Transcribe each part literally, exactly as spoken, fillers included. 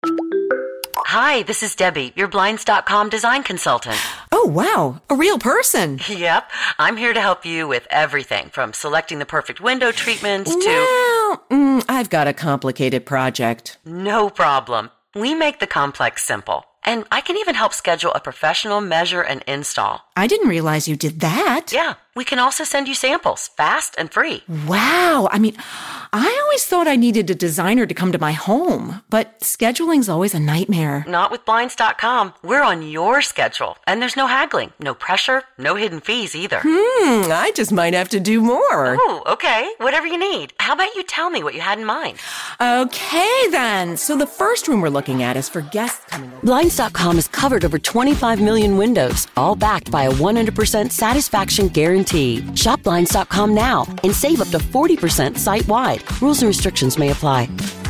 Hi, this is Debbie, your Blinds dot com design consultant. Oh, wow. A real person. Yep. I'm here to help you with everything from selecting the perfect window treatments to... Well, mm, I've got a complicated project. No problem. We make the complex simple. And I can even help schedule a professional measure and install. I didn't realize you did that. Yeah. We can also send you samples, fast and free. Wow. I mean, I always thought I needed a designer to come to my home, but scheduling's always a nightmare. Not with Blinds dot com. We're on your schedule, and there's no haggling, no pressure, no hidden fees either. Hmm, I just might have to do more. Oh, okay. Whatever you need. How about you tell me what you had in mind? Okay, then. So the first room we're looking at is for guests coming over. Blinds dot com has covered over twenty-five million windows, all backed by a one hundred percent satisfaction guarantee. Shop Blinds dot com now and save up to forty percent site-wide. Rules and restrictions may apply.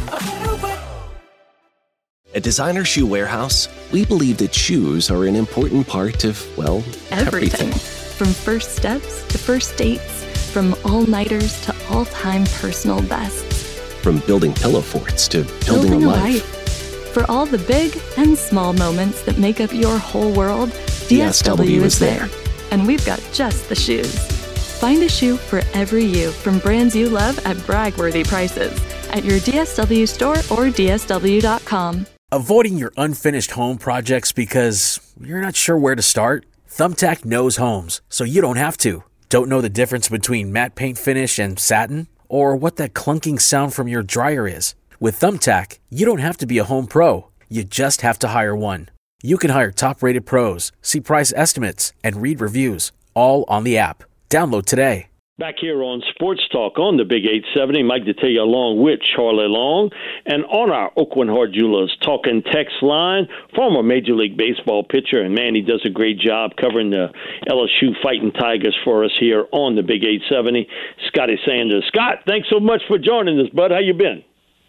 At Designer Shoe Warehouse, we believe that shoes are an important part of, well, everything. everything. From first steps to first dates, from all-nighters to all-time personal bests. From building pillow forts to building, building a, a life. life. For all the big and small moments that make up your whole world, D S W, D S W is there. And we've got just the shoes. Find a shoe for every you from brands you love at brag-worthy prices at your D S W store or D S W dot com. Avoiding your unfinished home projects because you're not sure where to start? Thumbtack knows homes, so you don't have to. Don't know the difference between matte paint finish and satin? Or what that clunking sound from your dryer is? With Thumbtack, you don't have to be a home pro. You just have to hire one. You can hire top-rated pros, see price estimates, and read reviews, all on the app. Download today. Back here on Sports Talk on the Big eight seventy, Mike Detillier along with Charlie Long. And on our Aucoin Hart Jewelers Talking Text line, former Major League Baseball pitcher, and man, he does a great job covering the L S U Fighting Tigers for us here on the Big eight seventy, Scotty Sanders. Scott, thanks so much for joining us, bud. How you been?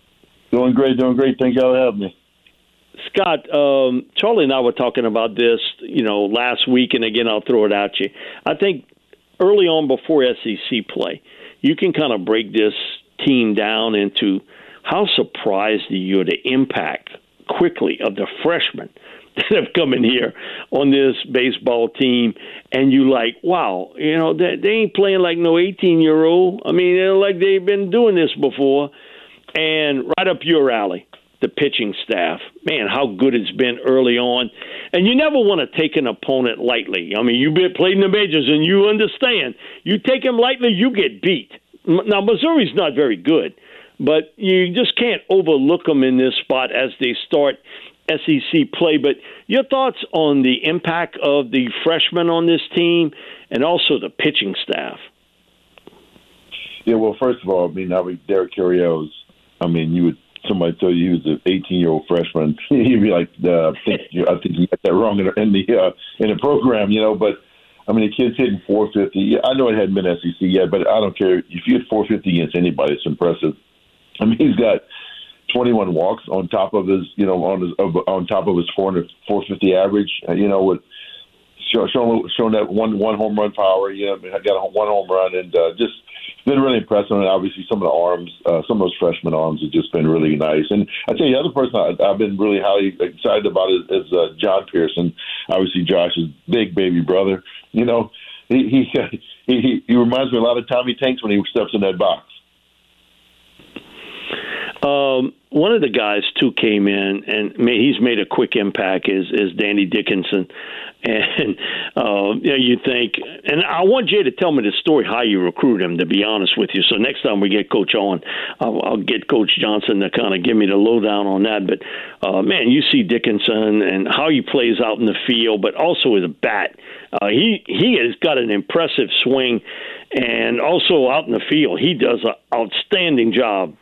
Doing great, doing great. Thank y'all for having me. Scott, um, Charlie and I were talking about this, you know, last week, and again, I'll throw it at you. I think early on before S E C play, you can kind of break this team down into how surprised are you at the impact quickly of the freshmen that have come in here on this baseball team, and you like, wow, you know, they, they ain't playing like no eighteen-year-old. I mean, they're like they've been doing this before, and right up your alley. The pitching staff, man, how good it's been early on. And you never want to take an opponent lightly. I mean, you've been played in the majors, and you understand. You take them lightly, you get beat. Now, Missouri's not very good, but you just can't overlook them in this spot as they start S E C play. But your thoughts on the impact of the freshmen on this team and also the pitching staff? Yeah, well, first of all, I mean, I mean Derek Carriel's, I mean, you would somebody tell you he was an eighteen-year-old freshman, you'd be like, uh, I think you, I think you got that wrong in the in the, uh, in the program, you know. But I mean, the kid's hitting four fifty. Yeah, I know it hadn't been S E C yet, but I don't care if you hit four fifty against anybody. It's impressive. I mean, he's got twenty-one walks on top of his, you know, on his on top of his four hundred, four fifty average. Uh, you know, with showing showing that one one home run power. You know, got a one home run and uh, just. Been really impressive, and obviously some of the arms, uh, some of those freshman arms have just been really nice. And I tell you, the other person I, I've been really highly excited about is, is uh, John Pearson, obviously Josh's big baby brother. You know, he he, he he reminds me a lot of Tommy Tanks when he steps in that box. Um, one of the guys too came in, and he's made a quick impact. Is is Danny Dickinson, and uh, you know, you think, and I want Jay to tell me the story how you recruit him. To be honest with you, so next time we get Coach on, I'll, I'll get Coach Johnson to kind of give me the lowdown on that. But uh, man, you see Dickinson and how he plays out in the field, but also with a bat. Uh, he he has got an impressive swing, and also out in the field, he does an outstanding job.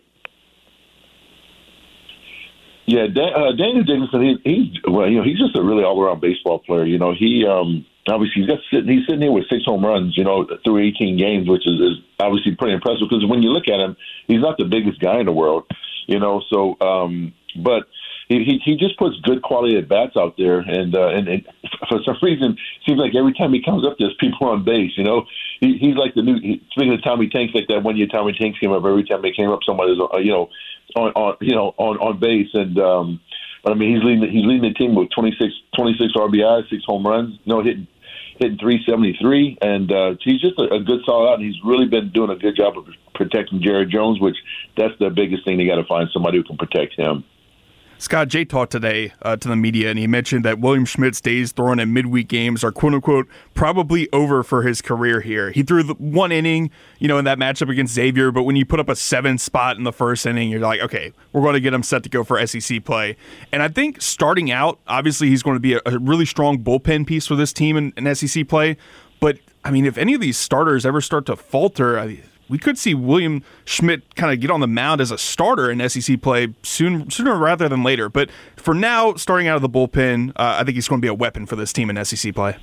Yeah, Dan, uh, Daniel Dickinson, he, he's well, you know, he's just a really all-around baseball player. You know, he um, obviously he's got sitting, he's sitting here with six home runs, you know, through eighteen games, which is, is obviously pretty impressive. Because when you look at him, he's not the biggest guy in the world, you know. So, um, but he, he he just puts good quality at bats out there, and uh, and, and for some reason, it seems like every time he comes up, there's people on base. You know, he, he's like the new. He, speaking of Tommy Tanks, like that one year Tommy Tanks came up. Every time they came up, somebody's uh, you know. On, on you know on, on base, and um, But I mean, he's leading he's leading the team with twenty-six, twenty-six R B Is, six home runs, you know, hitting hitting three seventy-three, and uh, he's just a, a good solid out, and he's really been doing a good job of protecting Jared Jones, which that's the biggest thing. They got to find somebody who can protect him. Scott, Jay talked today uh, to the media, and he mentioned that William Schmidt's days throwing in midweek games are, quote-unquote, probably over for his career here. He threw the one inning, you know, in that matchup against Xavier, but when you put up a seven spot in the first inning, you're like, okay, we're going to get him set to go for S E C play. And I think starting out, obviously he's going to be a, a really strong bullpen piece for this team in, in S E C play. But, I mean, if any of these starters ever start to falter, I mean, we could see William Schmidt kind of get on the mound as a starter in S E C play soon, sooner rather than later. But for now, starting out of the bullpen, uh, I think he's going to be a weapon for this team in S E C play.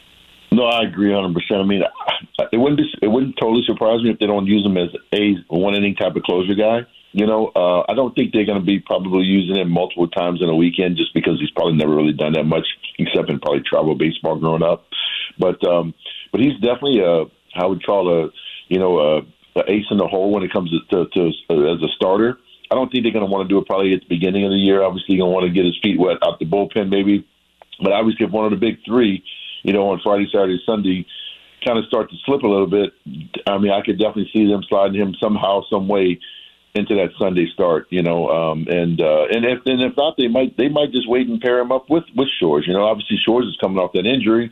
No, I agree one hundred percent. I mean, it wouldn't be, it wouldn't totally surprise me if they don't use him as a one-inning type of closer guy. You know, uh, I don't think they're going to be probably using him multiple times in a weekend just because he's probably never really done that much except in probably travel baseball growing up. But um, but he's definitely a, I would call a, you know, a, a ace in the hole when it comes to, to, to uh, as a starter. I don't think they're going to want to do it probably at the beginning of the year. Obviously, you're going to want to get his feet wet out the bullpen maybe. But obviously, if one of the big three, you know, on Friday, Saturday, Sunday, kind of start to slip a little bit, I mean, I could definitely see them sliding him somehow, some way into that Sunday start, you know. Um, and uh, and if and if not, they might they might just wait and pair him up with with Shores. You know, obviously Shores is coming off that injury.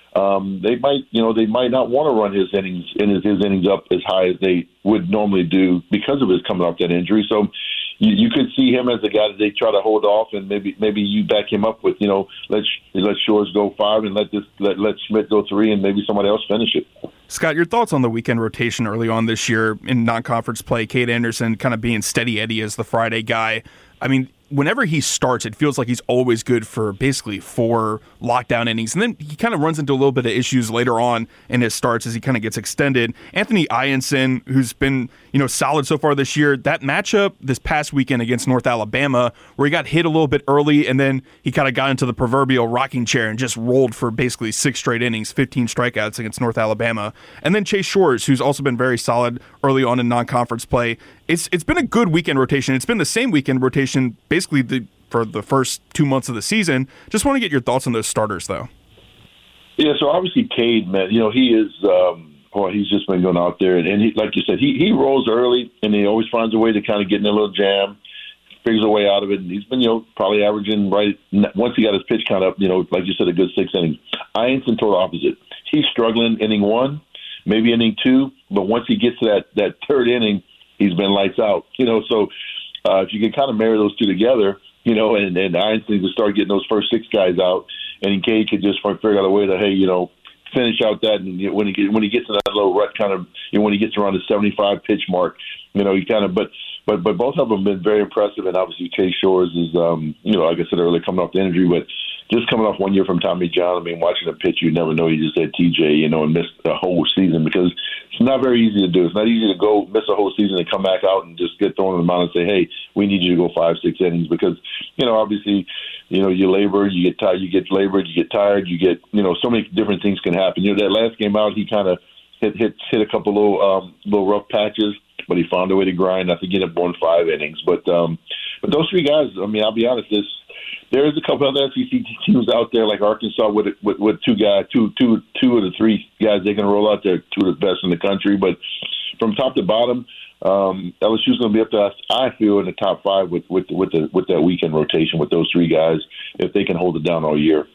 Um, they might, you know, they might not want to run his innings in his, his innings up as high as they would normally do because of his coming off that injury. So you, you could see him as a guy that they try to hold off, and maybe maybe you back him up with, you know, let let Shores go five and let this let let Schmidt go three, and maybe somebody else finish it. Scott, your thoughts on the weekend rotation early on this year in non-conference play? Cade Anderson kind of being steady Eddie as the Friday guy. I mean, whenever he starts, it feels like he's always good for basically four lockdown innings. And then he kind of runs into a little bit of issues later on in his starts as he kind of gets extended. Anthony Ianson, who's been, you know, solid so far this year, that matchup this past weekend against North Alabama, where he got hit a little bit early and then he kind of got into the proverbial rocking chair and just rolled for basically six straight innings, fifteen strikeouts against North Alabama. And then Chase Shores, who's also been very solid early on in non-conference play. It's It's been a good weekend rotation. It's been the same weekend rotation basically the, for the first two months of the season. Just want to get your thoughts on those starters, though. Yeah, so obviously Cade, man, you know, he is, um, well, he's just been going out there. And, and he, like you said, he, he rolls early, and he always finds a way to kind of get in a little jam, figures a way out of it. And he's been, you know, probably averaging right, once he got his pitch count up, you know, like you said, a good six innings. Ianson, total opposite. He's struggling inning one, maybe inning two, but once he gets to that, that third inning, he's been lights out, you know. So uh, if you can kind of marry those two together, you know, and, and Ianson could start getting those first six guys out, and Cade could just figure out a way to, hey, you know, finish out that. And you know, when he get, when he gets to that little rut, kind of, you know, when he gets around the seventy-five pitch mark, you know, he kind of, but but but both of them have been very impressive. And obviously, Chase Shores is, um, you know, like I said earlier, coming off the injury, but just coming off one year from Tommy John. I mean, watching a pitch, you never know. He just had T J, you know, and missed a whole season because it's not very easy to do. It's not easy to go miss a whole season and come back out and just get thrown in the mound and say, hey, we need you to go five, six innings because, you know, obviously, you know, you labor, you get tired, you get labored, you get tired, you get, you know, so many different things can happen. You know, that last game out, he kind of hit hit hit a couple little um, little rough patches, but he found a way to grind. I think he ended up going five innings. But um, but those three guys, I mean, I'll be honest, this. There is a couple other S E C teams out there like Arkansas with with, with two guys, two two two of the three guys they can roll out there, two of the best in the country. But from top to bottom, um, L S U's going to be up to us, I feel, in the top five with with with the with that weekend rotation with those three guys if they can hold it down all year.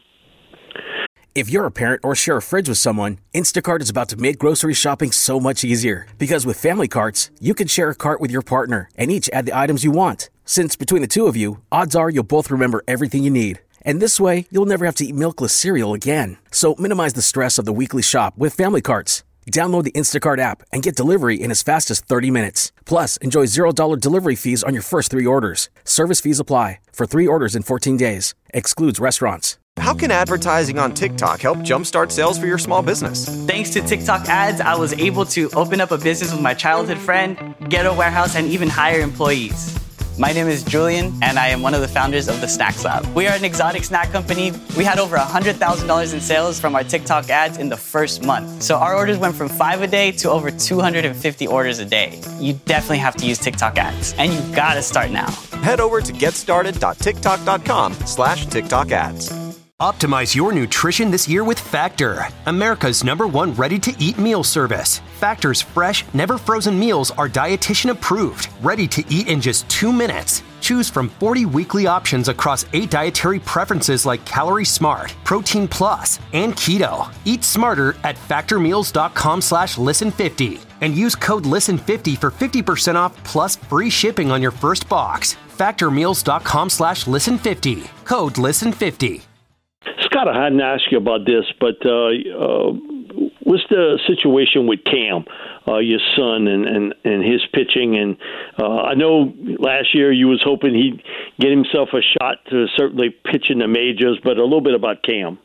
If you're a parent or share a fridge with someone, Instacart is about to make grocery shopping so much easier. Because with Family Carts, you can share a cart with your partner and each add the items you want. Since between the two of you, odds are you'll both remember everything you need. And this way, you'll never have to eat milkless cereal again. So minimize the stress of the weekly shop with Family Carts. Download the Instacart app and get delivery in as fast as thirty minutes. Plus, enjoy zero dollars delivery fees on your first three orders. Service fees apply for three orders in fourteen days. Excludes restaurants. How can advertising on TikTok help jumpstart sales for your small business? Thanks to TikTok ads, I was able to open up a business with my childhood friend, get a warehouse, and even hire employees. My name is Julian, and I am one of the founders of the Snacks Lab. We are an exotic snack company. We had over one hundred thousand dollars in sales from our TikTok ads in the first month. So our orders went from five a day to over two hundred fifty orders a day. You definitely have to use TikTok ads, and you gotta start now. Head over to getstarted.tiktok.com slash TikTok ads. Optimize your nutrition this year with Factor, America's number one ready-to-eat meal service. Factor's fresh, never-frozen meals are dietitian approved, ready to eat in just two minutes. Choose from forty weekly options across eight dietary preferences like Calorie Smart, Protein Plus, and Keto. Eat smarter at factormeals.com slash listen50 and use code listen fifty for fifty percent off plus free shipping on your first box. factormeals.com slash listen50. Code listen fifty. Scott, I hadn't asked you about this, but uh, uh, what's the situation with Cam, uh, your son, and, and, and his pitching? And uh, I know last year you was hoping he'd get himself a shot to certainly pitch in the majors, but a little bit about Cam.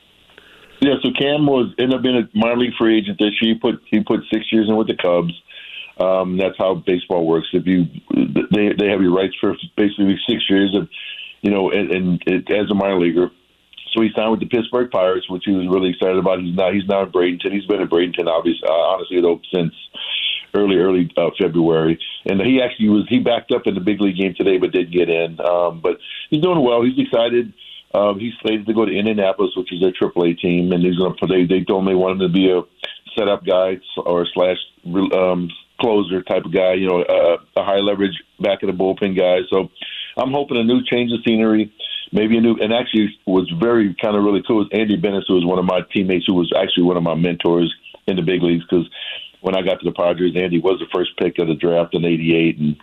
Yeah, so Cam was ended up being a minor league free agent this year. He put he put six years in with the Cubs. Um, that's how baseball works. If you they they have your rights for basically six years of, you know, and, and it, as a minor leaguer. So he signed with the Pittsburgh Pirates, which he was really excited about. He's now he's now in Bradenton. He's been in Bradenton, obviously, uh, honestly, though, since early early uh, February. And he actually was he backed up in the big league game today, but didn't get in. Um, but he's doing well. He's excited. Um, he's slated to go to Indianapolis, which is their triple A team, and he's going to. They they told me they want him to be a setup guy or slash um, closer type of guy. You know, a, a high leverage back of the bullpen guy. So I'm hoping a new change of scenery. Maybe a new, and actually was very kind of really cool was Andy Bennis, who was one of my teammates, who was actually one of my mentors in the big leagues. Because when I got to the Padres, Andy was the first pick of the draft in eighty-eight, and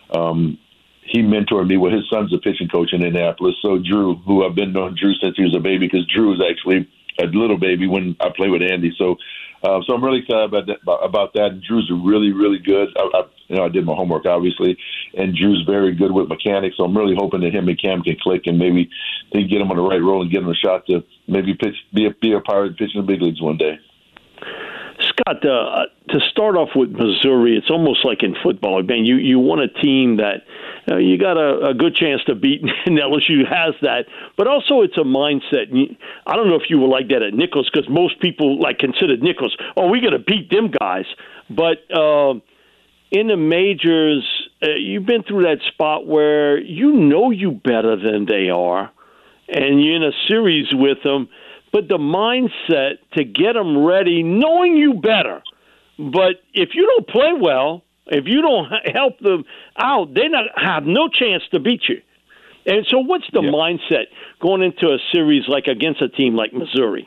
um, he mentored me. Well, his son's a pitching coach in Indianapolis. So Drew, who I've been knowing Drew since he was a baby, because Drew was actually a little baby when I played with Andy. So, uh, so I'm really excited about that. About that. And Drew's really, really good. I, I, you know, I did my homework obviously, and Drew's very good with mechanics. So I'm really hoping that him and Cam can click, and maybe they can get him on the right roll and get him a shot to maybe pitch, be a be a Pirate, pitch in the big leagues one day. Scott, uh, to start off with Missouri, it's almost like in football. Man, you you want a team that uh, you got a, a good chance to beat, and L S U has that. But also, it's a mindset. I don't know if you were like that at Nichols, because most people like considered Nichols, oh, we're going to beat them guys. But uh, in the majors, uh, you've been through that spot where you know you better than they are, and you're in a series with them. But the mindset to get them ready, knowing you better. But if you don't play well, if you don't help them out, they not have no chance to beat you. And so what's the yeah. mindset going into a series like against a team like Missouri?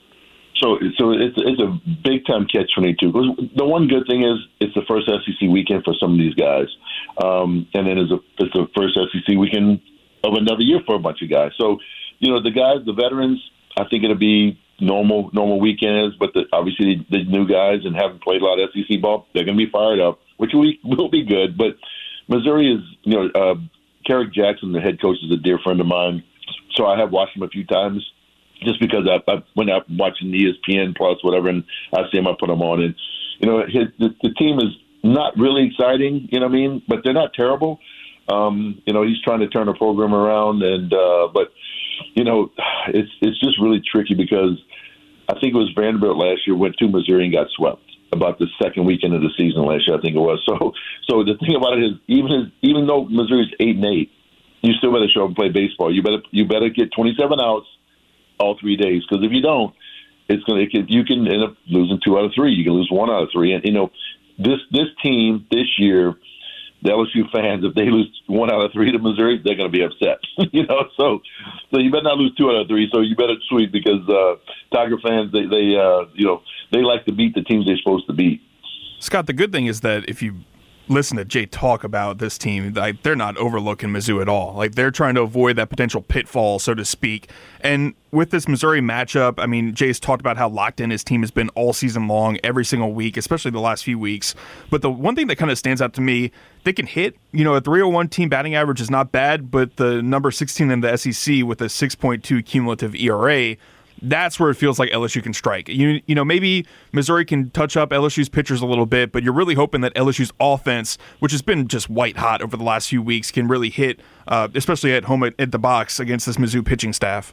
So, so it's it's a big time catch twenty-two. Because the one good thing is it's the first S E C weekend for some of these guys, um, and then it's a it's the first S E C weekend of another year for a bunch of guys. So, you know, the guys, the veterans, I think it'll be normal normal weekends, but the, obviously the, the new guys and haven't played a lot of S E C ball, they're going to be fired up, which will, will be good. But Missouri is, you know, uh, Carrick Jackson, the head coach, is a dear friend of mine, so I have watched him a few times just because I, I when I'm watching E S P N Plus, whatever, and I see him, I put him on. And, you know, his, the, the team is not really exciting, you know what I mean, but they're not terrible. Um, you know, he's trying to turn the program around, and uh, but – you know, it's it's just really tricky because I think it was Vanderbilt last year went to Missouri and got swept about the second weekend of the season last year, I think it was. So so the thing about it is even as, even though Missouri's eight and eight, you still better show up and play baseball. You better you better get twenty-seven outs all three days, because if you don't, it's gonna it can, you can end up losing two out of three. You can lose one out of three, and you know this this team this year. The L S U fans, if they lose one out of three to Missouri, they're going to be upset. you know, so so you better not lose two out of three. So you better sweep, because uh, Tiger fans, they they uh, you know they like to beat the teams they're supposed to beat. Scott, the good thing is that if you listen to Jay talk about this team, like, they're not overlooking Mizzou at all. Like, they're trying to avoid that potential pitfall, so to speak. And with this Missouri matchup, I mean, Jay's talked about how locked in his team has been all season long, every single week, especially the last few weeks. But the one thing that kind of stands out to me, they can hit. You know, a three oh one team batting average is not bad, but the number sixteen in the S E C with a six point two cumulative E R A, that's where it feels like L S U can strike. You you know, maybe Missouri can touch up L S U's pitchers a little bit, but you're really hoping that L S U's offense, which has been just white hot over the last few weeks, can really hit, uh, especially at home at, at the box against this Mizzou pitching staff.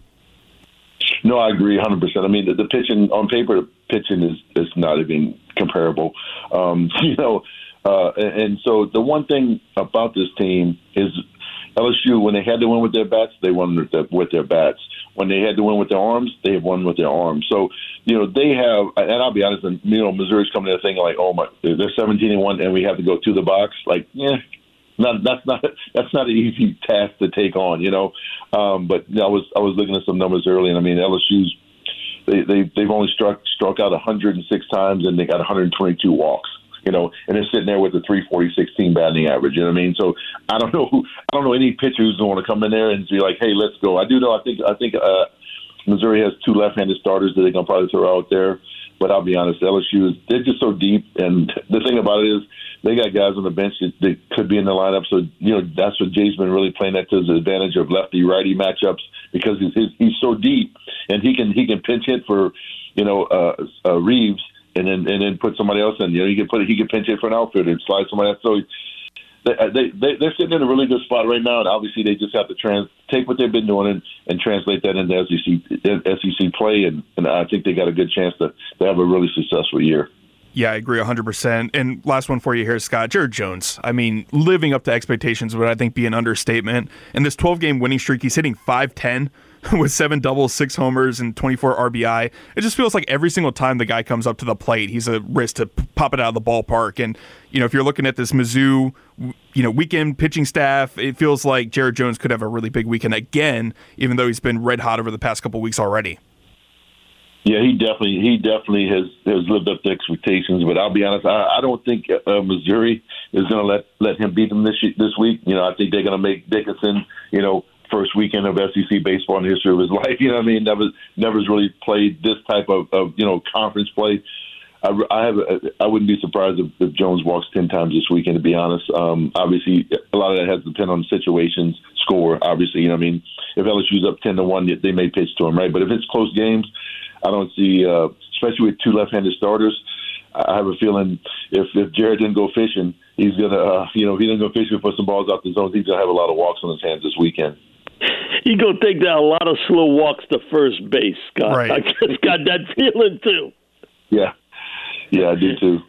No, I agree one hundred percent. I mean, the, the pitching, on paper, pitching is, is not even comparable. Um, you know, uh, and, and so the one thing about this team is, L S U, when they had to win with their bats, they won with their, with their bats. When they had to win with their arms, they have won with their arms. So, you know, they have, and I'll be honest, and, you know, Missouri's coming to the thing like, oh my, they're seventeen and one, and we have to go to the box. Like, yeah, not that's not that's not an easy task to take on, you know. Um, but you know, I was I was looking at some numbers early, and I mean, L S U's they they they've only struck struck out one hundred six times, and they got one hundred twenty-two walks. You know, and they're sitting there with a three forty-six team batting average. You know what I mean? So I don't know who, I don't know any pitcher who's going to come in there and be like, hey, let's go. I do know. I think I think uh, Missouri has two left-handed starters that they're going to probably throw out there. But I'll be honest, L S U is they're just so deep. And the thing about it is they got guys on the bench that, that could be in the lineup. So you know that's what Jay's been really playing that to his advantage of lefty-righty matchups because he's he's, he's so deep and he can he can pinch hit for you know uh, uh, Reeves. And then and then put somebody else in. You know, he can put he can pinch it for an outfielder and slide somebody else. So they, they they they're sitting in a really good spot right now. And obviously they just have to trans take what they've been doing and, and translate that into S E C S E C play. And, and I think they got a good chance to, to have a really successful year. Yeah, I agree one hundred percent. And last one for you here, Scott. Jared Jones. I mean, living up to expectations would I think be an understatement. In this twelve-game winning streak, he's hitting five ten. With seven doubles, six homers, and twenty-four R B I. It just feels like every single time the guy comes up to the plate, he's a risk to pop it out of the ballpark. And, you know, if you're looking at this Mizzou, you know, weekend pitching staff, it feels like Jared Jones could have a really big weekend again, even though he's been red hot over the past couple weeks already. Yeah, he definitely he definitely has, has lived up to expectations. But I'll be honest, I, I don't think uh, Missouri is going to let let him beat them this this week. You know, I think they're going to make Dickinson, you know, first weekend of S E C baseball in the history of his life. You know what I mean? Never, never's really played this type of, of you know, conference play. I, I have, a, I wouldn't be surprised if, if Jones walks ten times this weekend, to be honest. Um, obviously, a lot of that has to depend on situations, score, obviously. You know what I mean? If L S U's up ten to one, they may pitch to him, right? But if it's close games, I don't see, uh, especially with two left-handed starters, I have a feeling if, if Jared didn't go fishing, he's going to, uh, you know, if he didn't go fishing and put some balls out the zone, he's going to have a lot of walks on his hands this weekend. He's going to take down a lot of slow walks to first base, Scott. Right. I just got that feeling, too. Yeah. Yeah, I do, too.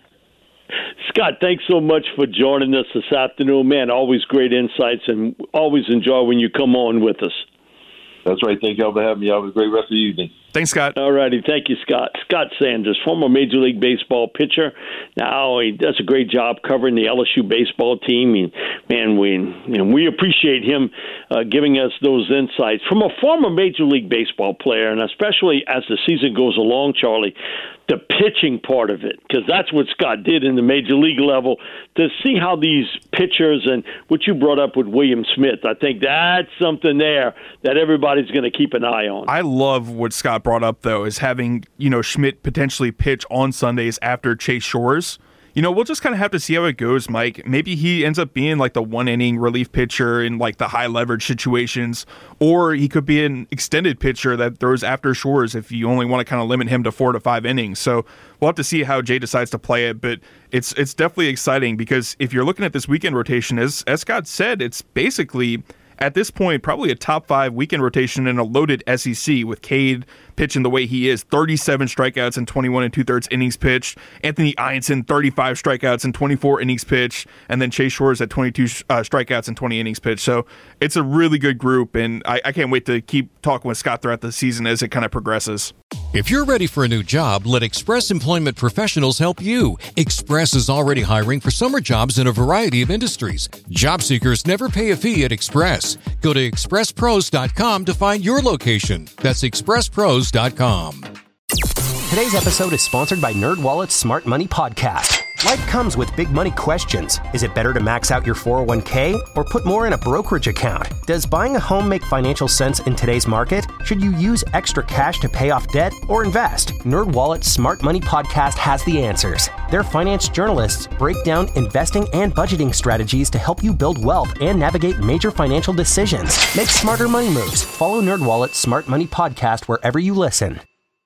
Scott, thanks so much for joining us this afternoon. Man, always great insights, and always enjoy when you come on with us. That's right. Thank y'all for having me. Have a great rest of the evening. Thanks, Scott. All righty. Thank you, Scott. Scott Sanders, former Major League Baseball pitcher. Now he does a great job covering the L S U baseball team. And, man, we you know, we appreciate him uh, giving us those insights. From a former Major League Baseball player, and especially as the season goes along, Charlie, the pitching part of it, because that's what Scott did in the Major League level, to see how these pitchers and what you brought up with William Smith, I think that's something there that everybody's going to keep an eye on. I love what Scott brought up, though, is having, you know, Schmidt potentially pitch on Sundays after Chase Shores. You know, we'll just kind of have to see how it goes, Mike. Maybe he ends up being like the one-inning relief pitcher in like the high-leverage situations, or he could be an extended pitcher that throws after Shores if you only want to kind of limit him to four to five innings. So we'll have to see how Jay decides to play it, but it's it's definitely exciting because if you're looking at this weekend rotation, as, as Scott said, it's basically at this point probably a top five weekend rotation in a loaded S E C with Cade pitching the way he is, thirty-seven strikeouts and twenty-one and two-thirds innings pitched. Anthony Ianson, thirty-five strikeouts and twenty-four innings pitched. And then Chase Shores at twenty-two uh, strikeouts and twenty innings pitched. So it's a really good group, and I, I can't wait to keep talking with Scott throughout the season as it kind of progresses. If you're ready for a new job, let Express Employment Professionals help you. Express is already hiring for summer jobs in a variety of industries. Job seekers never pay a fee at Express. Go to express pros dot com to find your location. That's express pros dot com. Today's episode is sponsored by NerdWallet's Smart Money Podcast. Life comes with big money questions. Is it better to max out your four oh one k or put more in a brokerage account? Does buying a home make financial sense in today's market? Should you use extra cash to pay off debt or invest? NerdWallet's Smart Money Podcast has the answers. Their finance journalists break down investing and budgeting strategies to help you build wealth and navigate major financial decisions. Make smarter money moves. Follow NerdWallet's Smart Money Podcast wherever you listen.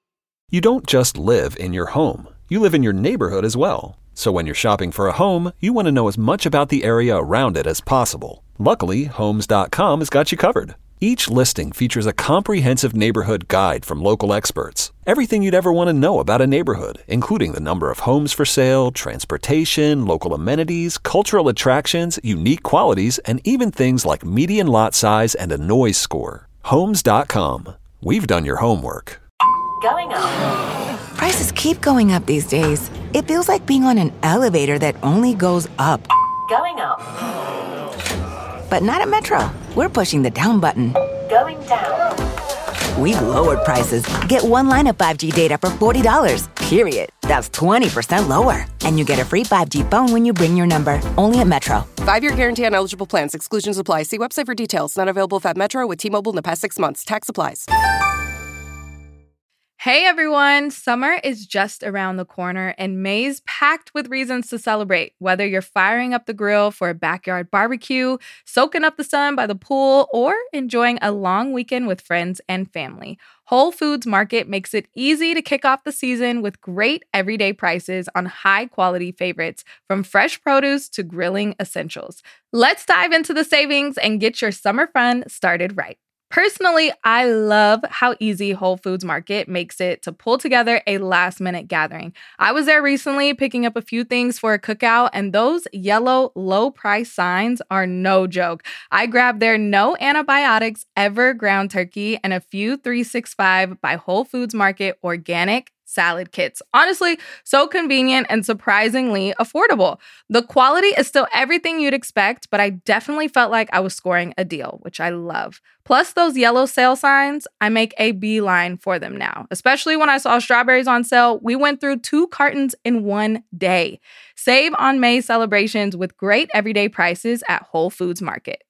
You don't just live in your home. You live in your neighborhood as well. So when you're shopping for a home, you want to know as much about the area around it as possible. Luckily, Homes dot com has got you covered. Each listing features a comprehensive neighborhood guide from local experts. Everything you'd ever want to know about a neighborhood, including the number of homes for sale, transportation, local amenities, cultural attractions, unique qualities, and even things like median lot size and a noise score. Homes dot com. We've done your homework. Going up. Prices keep going up these days. It feels like being on an elevator that only goes up. Going up. But not at Metro. We're pushing the down button. Going down. We've lowered prices. Get one line of five G data for forty dollars, period. That's twenty percent lower. And you get a free five G phone when you bring your number. Only at Metro. Five-year guarantee on eligible plans. Exclusions apply. See website for details. Not available if at Metro with T-Mobile in the past six months. Tax applies. Hey everyone, summer is just around the corner and May's packed with reasons to celebrate. Whether you're firing up the grill for a backyard barbecue, soaking up the sun by the pool, or enjoying a long weekend with friends and family, Whole Foods Market makes it easy to kick off the season with great everyday prices on high-quality favorites, from fresh produce to grilling essentials. Let's dive into the savings and get your summer fun started right. Personally, I love how easy Whole Foods Market makes it to pull together a last-minute gathering. I was there recently picking up a few things for a cookout, and those yellow low-price signs are no joke. I grabbed their no antibiotics ever ground turkey and a few three sixty-five by Whole Foods Market organic salad kits. Honestly, so convenient and surprisingly affordable. The quality is still everything you'd expect, but I definitely felt like I was scoring a deal, which I love. Plus those yellow sale signs, I make a beeline for them now. Especially when I saw strawberries on sale, we went through two cartons in one day. Save on May celebrations with great everyday prices at Whole Foods Market.